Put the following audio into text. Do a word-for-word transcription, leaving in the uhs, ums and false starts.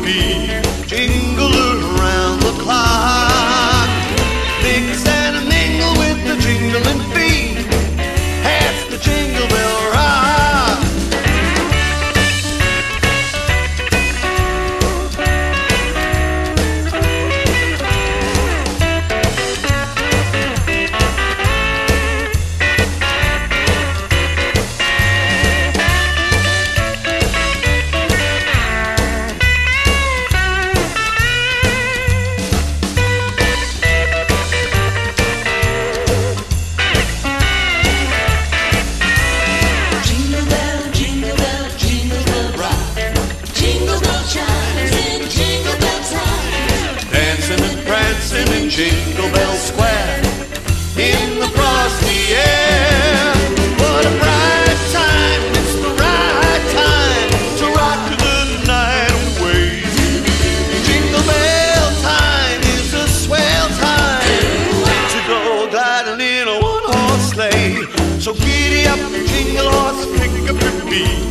beat, jingle around the clock. Mix and mingle with the jingling feet, that's the Jingle Bell Rock. Jingle Bell Square in the frosty air. What a bright time, it's the right time to rock the night away. Jingle Bell time is a swell time to go gliding in a one-horse sleigh. So giddy up, jingle horse, pick up your feet.